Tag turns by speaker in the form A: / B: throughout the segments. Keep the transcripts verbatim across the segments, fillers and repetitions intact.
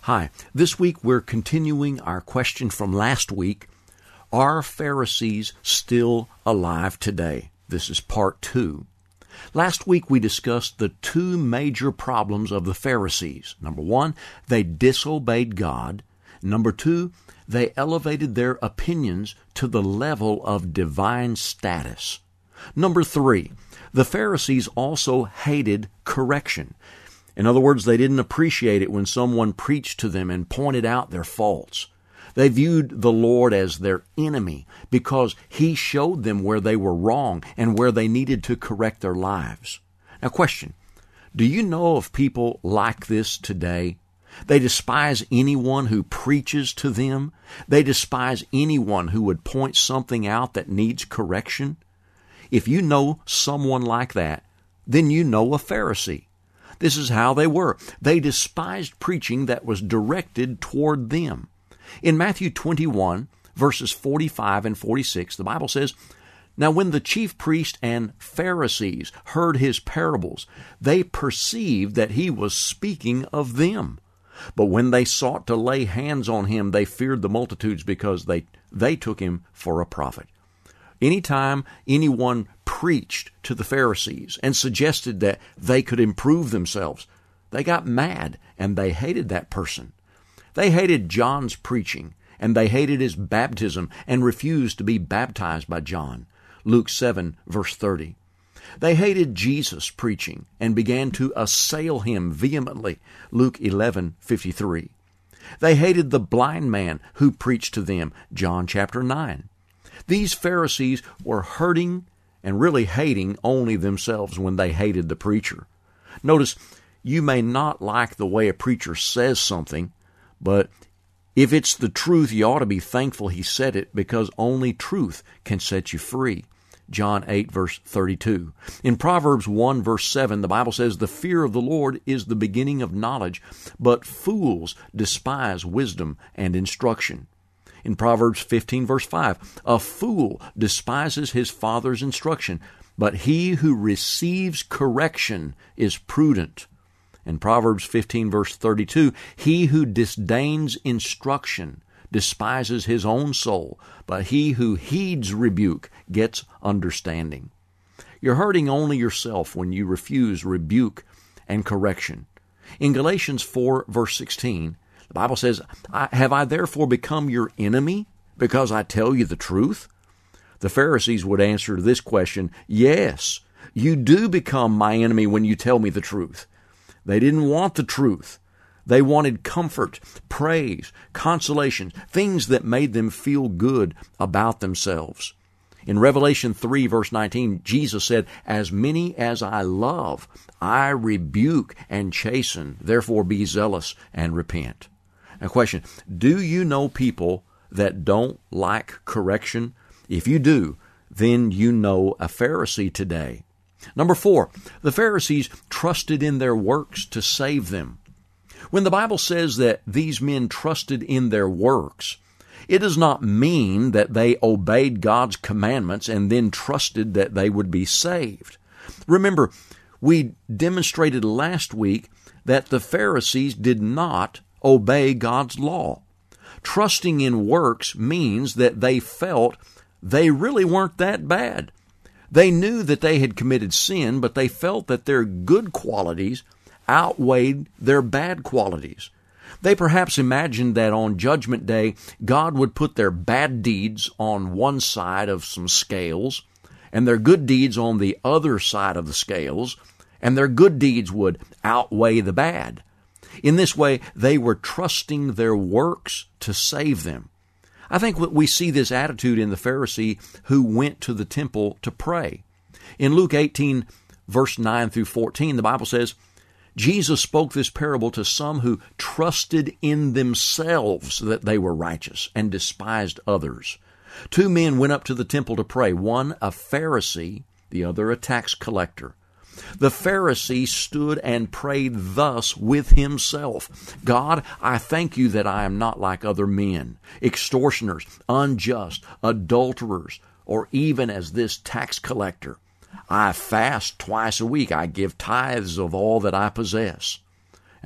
A: Hi, this week we're continuing our question from last week. Are Pharisees still alive today? This is part two. Last week we discussed the two major problems of the Pharisees. Number one, they disobeyed God. Number two, they elevated their opinions to the level of divine status. Number three, the Pharisees also hated correction. In other words, they didn't appreciate it when someone preached to them and pointed out their faults. They viewed the Lord as their enemy because He showed them where they were wrong and where they needed to correct their lives. Now, question, do you know of people like this today? They despise anyone who preaches to them. They despise anyone who would point something out that needs correction. If you know someone like that, then you know a Pharisee. This is how they were. They despised preaching that was directed toward them. In Matthew twenty-one, verses forty-five and forty-six, the Bible says, "Now when the chief priest and Pharisees heard His parables, they perceived that He was speaking of them. But when they sought to lay hands on Him, they feared the multitudes because they, they took Him for a prophet." Anytime anyone preached to the Pharisees and suggested that they could improve themselves, they got mad and they hated that person. They hated John's preaching and they hated his baptism and refused to be baptized by John. Luke seven, verse thirty. They hated Jesus' preaching and began to assail Him vehemently. Luke eleven, fifty-three. They hated the blind man who preached to them. John chapter nine. These Pharisees were hurting and really hating only themselves when they hated the preacher. Notice, you may not like the way a preacher says something, but if it's the truth, you ought to be thankful he said it because only truth can set you free. John eight, verse thirty-two. In Proverbs one, verse seven, the Bible says, "The fear of the Lord is the beginning of knowledge, but fools despise wisdom and instruction." In Proverbs fifteen, verse five, "A fool despises his father's instruction, but he who receives correction is prudent." In Proverbs fifteen, verse thirty-two, "He who disdains instruction despises his own soul, but he who heeds rebuke gets understanding." You're hurting only yourself when you refuse rebuke and correction. In Galatians four, verse sixteen, the Bible says, "Have I therefore become your enemy because I tell you the truth?" The Pharisees would answer this question, "Yes, you do become my enemy when you tell me the truth." They didn't want the truth. They wanted comfort, praise, consolation, things that made them feel good about themselves. In Revelation three, verse nineteen, Jesus said, "As many as I love, I rebuke and chasten. Therefore be zealous and repent." Now, question, do you know people that don't like correction? If you do, then you know a Pharisee today. Number four, the Pharisees trusted in their works to save them. When the Bible says that these men trusted in their works, it does not mean that they obeyed God's commandments and then trusted that they would be saved. Remember, we demonstrated last week that the Pharisees did not obey God's law. Trusting in works means that they felt they really weren't that bad. They knew that they had committed sin, but they felt that their good qualities outweighed their bad qualities. They perhaps imagined that on Judgment Day, God would put their bad deeds on one side of some scales, and their good deeds on the other side of the scales, and their good deeds would outweigh the bad. In this way, they were trusting their works to save them. I think we see this attitude in the Pharisee who went to the temple to pray. In Luke eighteen, verse nine through fourteen, the Bible says, "Jesus spoke this parable to some who trusted in themselves that they were righteous and despised others. Two men went up to the temple to pray, one a Pharisee, the other a tax collector. The Pharisee stood and prayed thus with himself, 'God, I thank you that I am not like other men, extortioners, unjust, adulterers, or even as this tax collector. I fast twice a week. I give tithes of all that I possess.'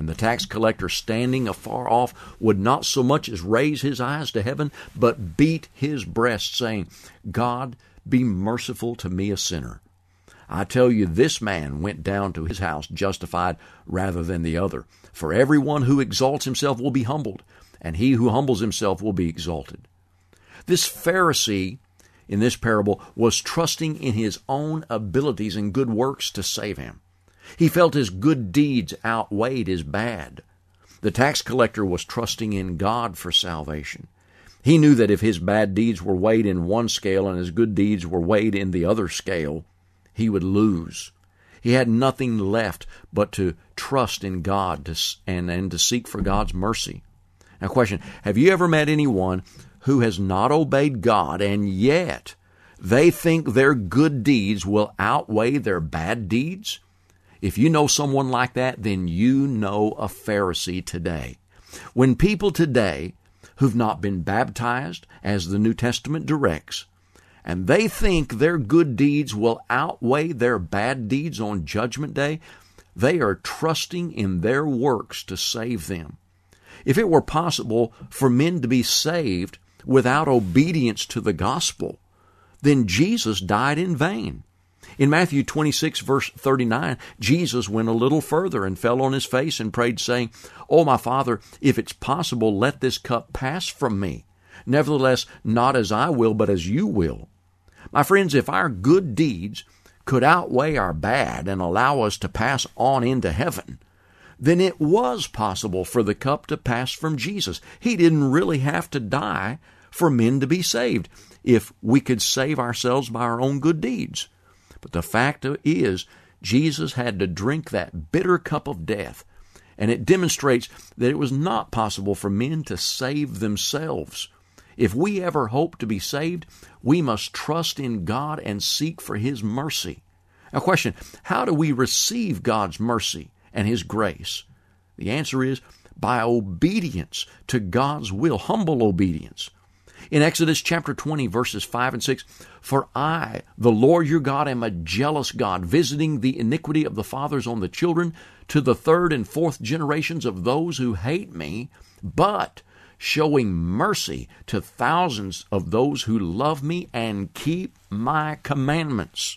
A: And the tax collector, standing afar off, would not so much as raise his eyes to heaven, but beat his breast, saying, God, be merciful to me, a sinner. I tell you, this man went down to his house justified rather than the other. For everyone who exalts himself will be humbled, and he who humbles himself will be exalted. This Pharisee in this parable was trusting in his own abilities and good works to save him. He felt his good deeds outweighed his bad. The tax collector was trusting in God for salvation. He knew that if his bad deeds were weighed in one scale and his good deeds were weighed in the other scale, he would lose. He had nothing left but to trust in God to, and, and to seek for God's mercy. Now, question, have you ever met anyone who has not obeyed God, and yet they think their good deeds will outweigh their bad deeds? If you know someone like that, then you know a Pharisee today. When people today who've not been baptized, as the New Testament directs, and they think their good deeds will outweigh their bad deeds on Judgment Day, they are trusting in their works to save them. If it were possible for men to be saved without obedience to the gospel, then Jesus died in vain. In Matthew twenty-six, verse thirty-nine, Jesus went a little further and fell on his face and prayed, saying, "O my Father, if it's possible, let this cup pass from me. Nevertheless, not as I will, but as you will." My friends, if our good deeds could outweigh our bad and allow us to pass on into heaven, then it was possible for the cup to pass from Jesus. He didn't really have to die for men to be saved if we could save ourselves by our own good deeds. But the fact is, Jesus had to drink that bitter cup of death, and it demonstrates that it was not possible for men to save themselves. If we ever hope to be saved, we must trust in God and seek for His mercy. Now, question, how do we receive God's mercy and His grace? The answer is by obedience to God's will, humble obedience. In Exodus chapter twenty, verses five and six, "For I, the Lord your God, am a jealous God, visiting the iniquity of the fathers on the children to the third and fourth generations of those who hate me, but showing mercy to thousands of those who love me and keep my commandments."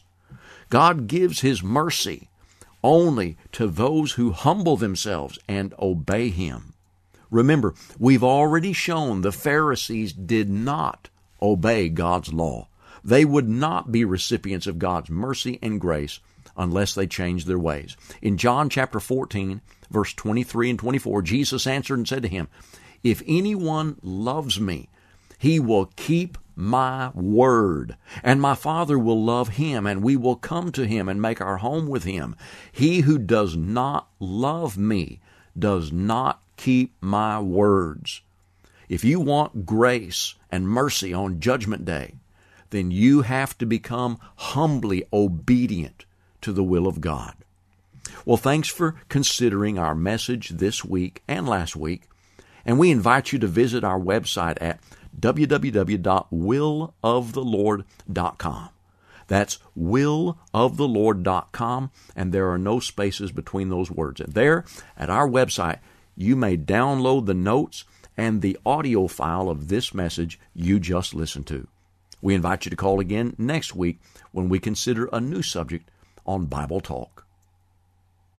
A: God gives His mercy only to those who humble themselves and obey Him. Remember, we've already shown the Pharisees did not obey God's law. They would not be recipients of God's mercy and grace unless they changed their ways. In John chapter fourteen, verse twenty-three and twenty-four, Jesus answered and said to him, "If anyone loves me, he will keep my word, and my Father will love him, and we will come to him and make our home with him. He who does not love me does not keep my words." If you want grace and mercy on Judgment Day, then you have to become humbly obedient to the will of God. Well, thanks for considering our message this week and last week, and we invite you to visit our website at w w w dot will of the lord dot com. That's will of the lord dot com, and there are no spaces between those words. And there, at our website, you may download the notes and the audio file of this message you just listened to. We invite you to call again next week when we consider a new subject on Bible Talk.